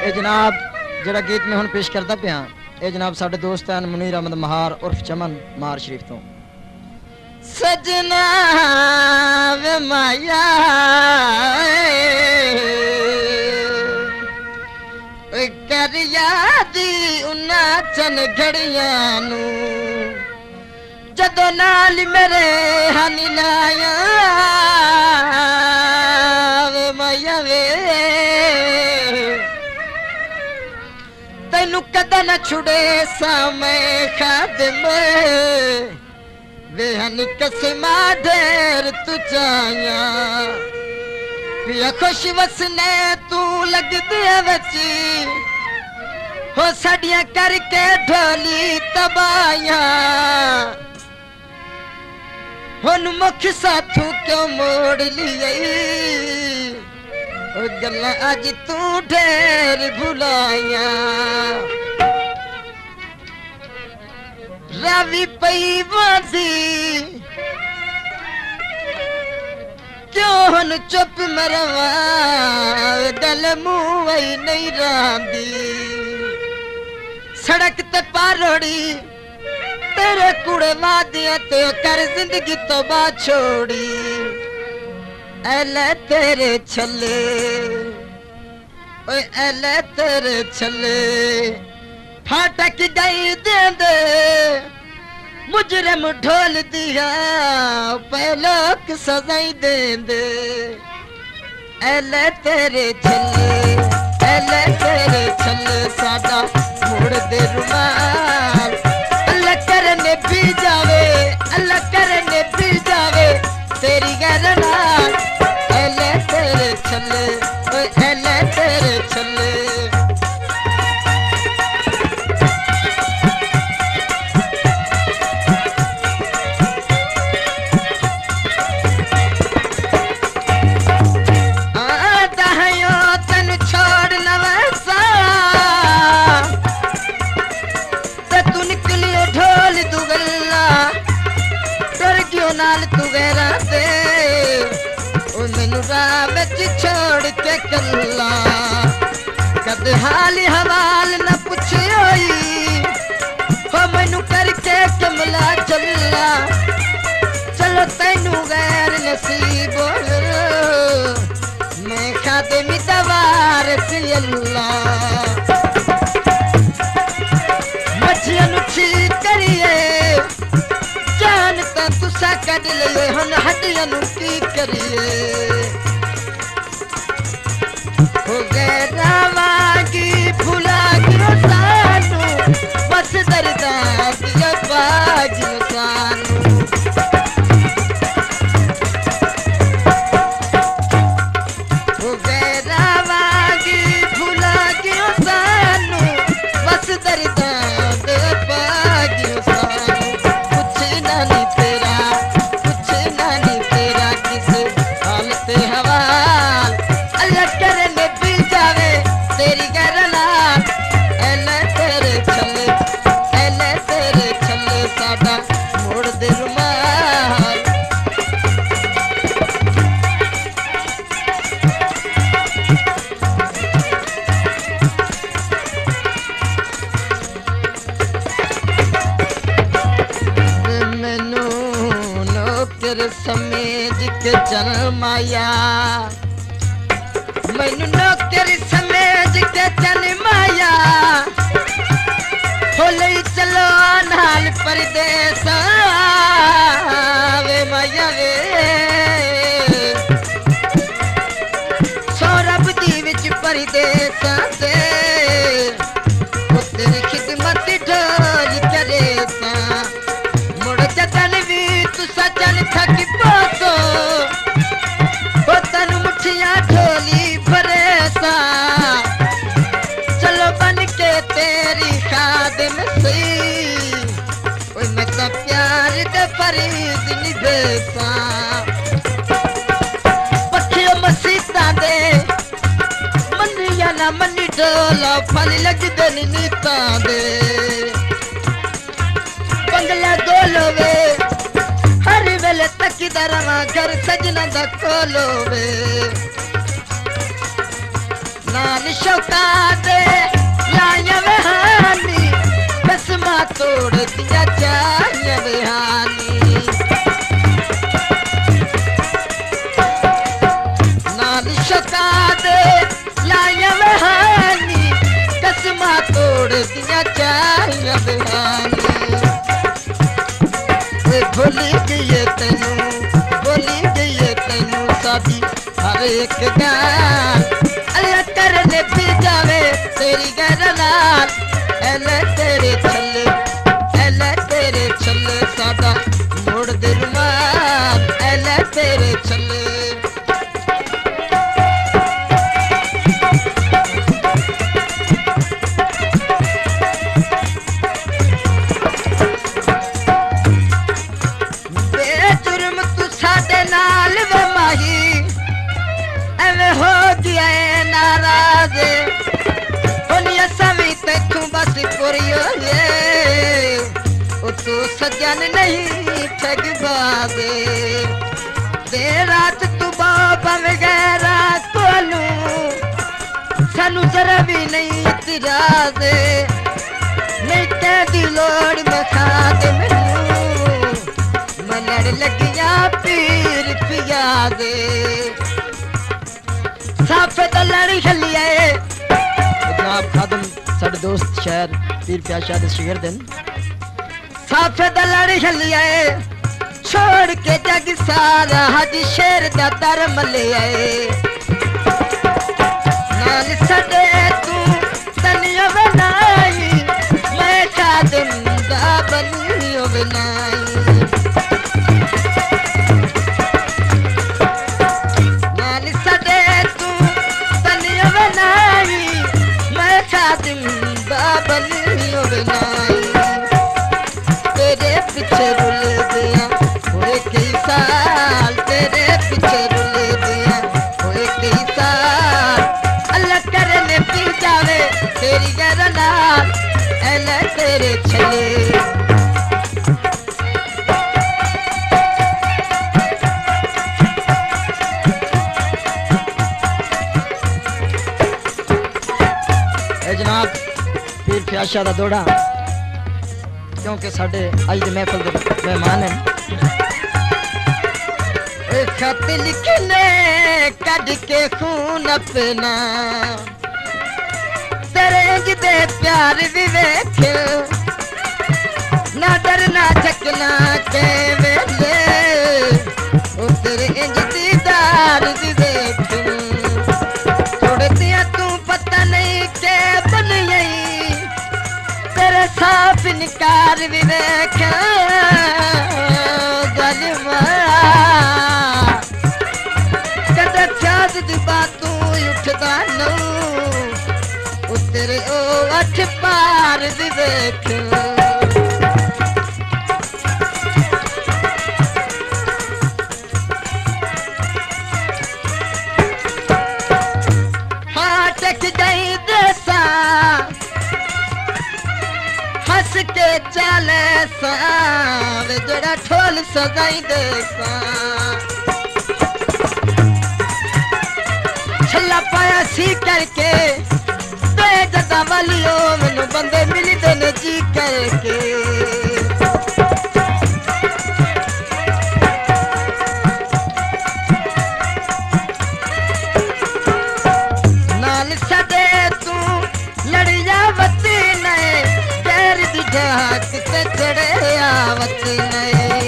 जनाब जरा गीत में हुण पेश करदा पिया ए जनाब साडे दोस्त हैं मुनीर अहमद महार उर्फ चमन महार शरीफ तो। सजना वे माया कर यादी उन्ना चन घड़ियां नू जदों नाल मेरे हनी लाया वे माया वे तैनू कदा न छुड़े समय खादिम वे हनी कसमा ढेर तू चाया पिया खुश वसने तू लग दे बची हो सड़ियां करके ढोली तबाया हुन मुख साथू क्यों मोड़ लिए गल्ला अज तू ढेर भुलाया रावी पई बांधी क्यों हुन चुप मरवा गल मुंह वही नहीं रांदी सड़क ते पारोड़ी तेरे कुड़े वादियां ते कर जिंदगी तो बा छोड़ी एले तेरे छले ओए एले तेरे छले फाटक गई देंदे मुजरम ढोल दिया पहलोक सजाई देंदे एले तेरे छले सादा मोड़ दे रुमाल अल्लाह करने भी जावे अल्लाह करने भी जावे तेरी गरना एले तेरे छले एले तेरे छले नाल तू गैरा दे ओ मैनू राह विच छोड़ के कल्ला कद हाल हवाल न पुछोई हो मैनू करके कमला चला चलो तैनू गैर नसीब मैं खादिमी दवार से अल्लाह मछियां नू ठीक करिए जानता तुसा कद लिए हुन हड्डियां नू की करिए हो गए रावागी भुला गियो सानू बस दर्दा दिया बागियो सानू हो गए रावागी भुला गियो सानू बस दर्दा दिया बागियो सानू समेज के जन्माया मैनू नौकर समेज के जन्माया हो लई चलो नाल परदेस वे माया वे सौरभ दी विच परदेस दे तेरी खिदमत ढोल करे सा मुड़ जतन भी तू सजन थक पोसो हो तन मुठिया ढोली भरेसा चलो बन के तेरी खादिम सी ओए मैं तो प्यार दे फरीद निभेसा पखियों मसीता दे मनिया ना मनी ढोला फल लग दे नीता दे बंगला गोलोवे हर वेले तक दरवा घर सजना दा खोलोवे नाल शौका दे तोड़ दिया चाहिए बिहानी नाल शका दे लाया बिहानी कसमा तोड़ दिया चाहिए बिहानी भोली गई तेनू बोली गई तेनू सादी हर एक गान अल्लाह करने भी जावे तेरी गरनाल एले तेरे छल्ले सादा मोड़ दे रुमाल एले तेरे छल्ले बेजुर्म तू साडे नाल वे माही एवे हो गया नाराज होनिया समी तू बस पुरियो ये ओ तू सजन नहीं ठगबादे दे रात तू बाबा वगैरा कोलू सानू जरा भी नहीं इतराजे नहीं कहदी लोड़ में खाद मैनू मैं लड़ लगिया पीर पिया दे साफे तो लड़ी खलिया जनाब खादम साडे दोस्त शहर पीर प्याशा दे शिगर दिन साफे तो लड़ी खलिया छोड़ के जग सारा हज शेर दा दर मले नाल सदे तू तनिया बनाई मैं खादम दा बनियो बनाई बनियो बनाई तेरे पीछे रुल दिया हुए कई साल तेरे पीछे रुल दिया हुए कई साल अल्लाह करने पी जावे तेरी गरनाल एले तेरे छले जनाब पीर प्याशा दा दोड़ा क्योंकि साडे अज दे महफिल दे मेहमान हैं खत लिखने कद के खून अपना तेरे इंज दे प्यार भी वेख ना डरना झकना के वेले ओ तेरे इंज दीदार भी वेख थोड़े दिया तू पता नहीं के बन गई तेरे साफ निकार भी देख गलमा कदे प्याज दी बातों उठदा नो तेरे ओ अठ पार भी देख हस के चले सावे जड़ा ठोल सजाई दे छल्ला पाया सी करके दे जदा वालियो मैनू बंदे मिली दे जी करके नाल सदे तू लड़िया वती नए गैर दी ढाक ते चढ़े आवत नए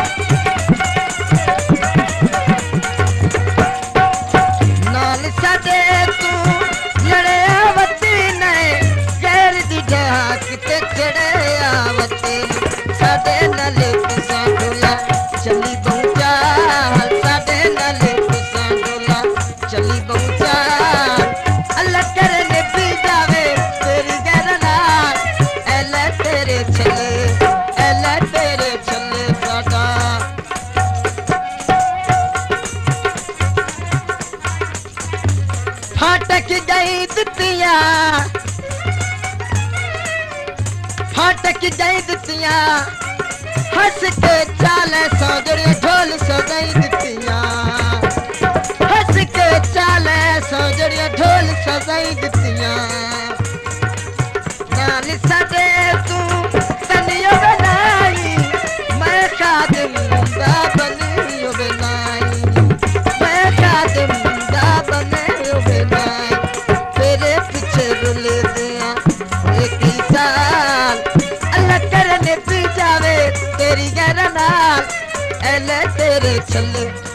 नाल सदे तू लड़िया वती नए गैर दी ढाक ते चढ़े आवत सदे नाल तुसा डोला चली पहुंचा सदे नाल तुसा डोला चली पहुंचा अल्लाह करने भी जावे तेरी गरनाल एले तेरे छले साडा फाटक जाई दित्तियां हस के चाले सौजड़े ढोल सजाई दित्तियां हस के चाले सौजड़े ढोल सजाई दित्तियां नाल सदे तू तने छैले तेरे छल्ले